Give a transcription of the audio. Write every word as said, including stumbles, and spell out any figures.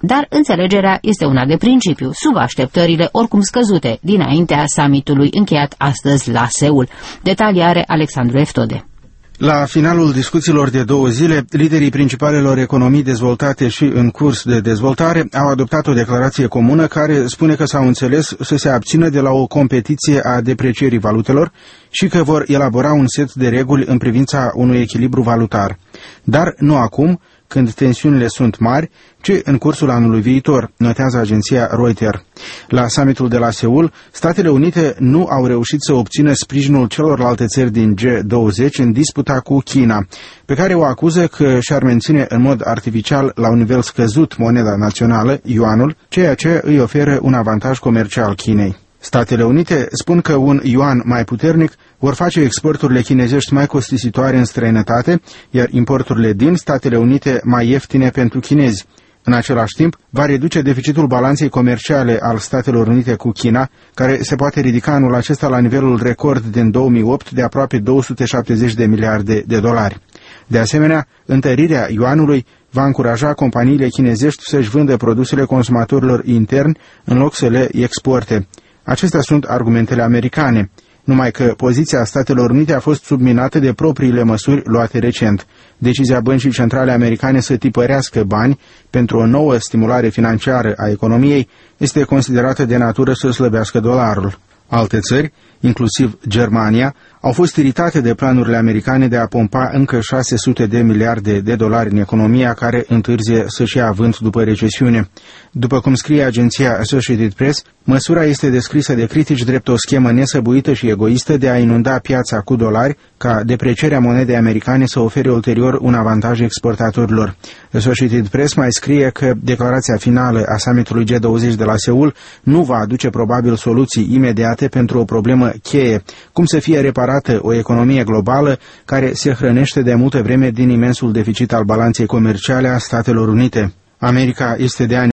dar înțelegerea este una de principiu, sub așteptările oricum scăzute dinaintea summitului încheiat astăzi la Seul. Detalii are Alexandru Eftode. La finalul discuțiilor de două zile, liderii principalelor economii dezvoltate și în curs de dezvoltare au adoptat o declarație comună care spune că s-au înțeles să se abțină de la o competiție a deprecierii valutelor și că vor elabora un set de reguli în privința unui echilibru valutar. Dar nu acum, când tensiunile sunt mari, ci în cursul anului viitor, notează agenția Reuters. La summitul de la Seul, Statele Unite nu au reușit să obțină sprijinul celorlalte țări din G douăzeci în disputa cu China, pe care o acuză că și-ar menține în mod artificial la un nivel scăzut moneda națională, yuanul, ceea ce îi oferă un avantaj comercial Chinei. Statele Unite spun că un yuan mai puternic vor face exporturile chinezești mai costisitoare în străinătate, iar importurile din Statele Unite mai ieftine pentru chinezi. În același timp, va reduce deficitul balanței comerciale al Statelor Unite cu China, care se poate ridica anul acesta la nivelul record din două mii opt de aproape două sute șaptezeci de miliarde de dolari. De asemenea, întărirea yuanului va încuraja companiile chinezești să-și vândă produsele consumatorilor interni în loc să le exporte. Acestea sunt argumentele americane, numai că poziția Statelor Unite a fost subminată de propriile măsuri luate recent. Decizia Băncii Centrale Americane să tipărească bani pentru o nouă stimulare financiară a economiei este considerată de natură să slăbească dolarul. Alte țări, inclusiv Germania, au fost iritate de planurile americane de a pompa încă șase sute de miliarde de dolari în economia care întârzie să-și ia avânt după recesiune. După cum scrie agenția Associated Press, măsura este descrisă de critici drept o schemă nesăbuită și egoistă de a inunda piața cu dolari ca deprecierea monedei americane să ofere ulterior un avantaj exportatorilor. Associated Press mai scrie că declarația finală a summitului G douăzeci de la Seul nu va aduce probabil soluții imediate pentru o problemă cheie, cum să fie reparată o economie globală care se hrănește de multă vreme din imensul deficit al balanței comerciale a Statelor Unite. America este de ani